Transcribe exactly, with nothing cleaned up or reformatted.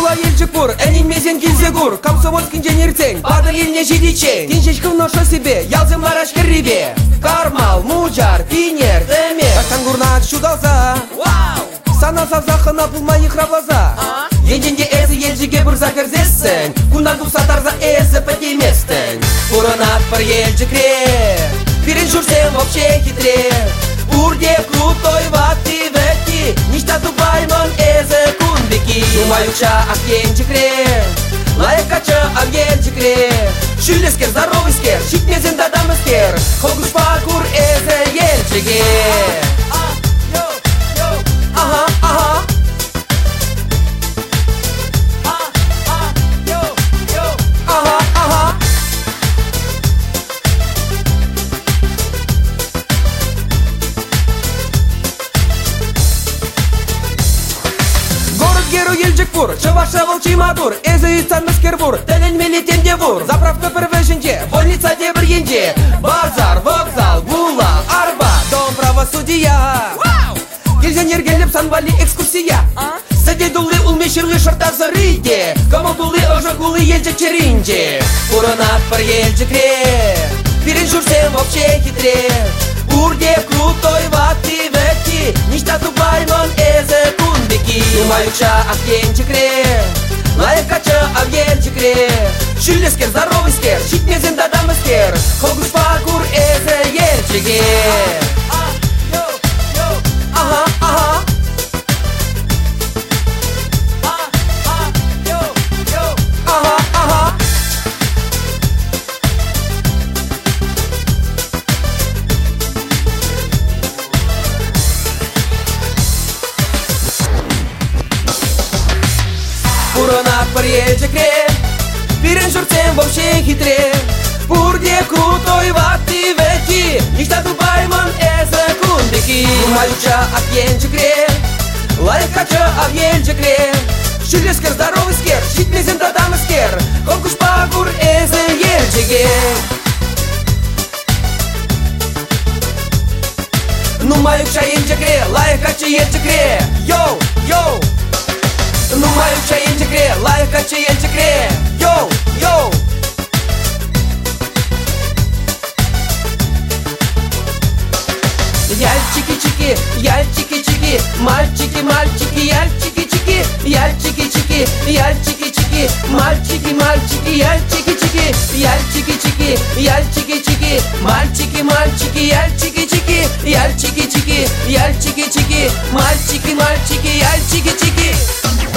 Була елчик бур, әнинмезен келзе гур. Комсомольский инженерцен, бады еліне жедичен. Теншешкім ноша себе, ялзем лараш кіррибе. Кармал, муджар, пинер, демер. Каштан гурнат шудалза. Саналса зақына пулмай храбаза. Енденде әзі елжіге бір закірзесін. Кундан дұқса тарза әзі пәтеместін. Бұрынат бір елжікре, бірін жүрсен вообще хитре. Урде крутой ваты веки, ништа дубаймон эзе кунбеки. Шумаюкша акенчикре, лайкача агенчикре. Шүлескер, здоровыскер, шикмезен дадамыскер. Хогушпа кур эзе елчиге. Ага, ага. Ага, ага. Геру елжик бур, чаваша волчий мадур. Эзі ицан міскер бур, тәлін мелетен де бур. Заправка бір вәжінде, больница де бір енде. Базар, вокзал, була, арба, дом правосудия. Келжен ергеліп санвали экскурсия. Сәде дулы улмешірлі шыртасы рейде. Кому дулы ожагулы елжик черинде. Бұрынат бір елжікре, бірін жүрсен вообще хитре. Урде крутой ваты веки, ништа дубаймон эзе кунбеки. Шумаюкша акенчикре, лайкача агенчикре. Шүлескер, здоровыскер, шикмезен дадамыскер. Хогушпа кур эзе елчиге. Ага, ага. Ага, ага. Бұрынат бір елжікре, бірін жүрсен вообще хитре. Бурде крутой ваты веки, ништа дубаймон эзе кунбеки. Шумаюкша акенчикре, лайкача агенчикре. Шүлескер, здоровыскер, шикмезен дадамыскер. Хогушпа кур эзе елчиге. Нумаюкша енчикре, лайкача елчикре. Йоу, йоу. Нумаюкша енчикре, лайкача елчикре. Йоу, йоу. Яльчики-чики, яльчики-чики, мальчики, мальчики, яльчики-чики, яльчики-чики, яльчики-чики, мальчики, мальчики, яльчики-чики, яльчики-чики, яльчики-чики, мальчики, мальчики, яльчики-чики, яльчики-чики, яльчики-чики, мальчики, мальчики, яльчики-чики.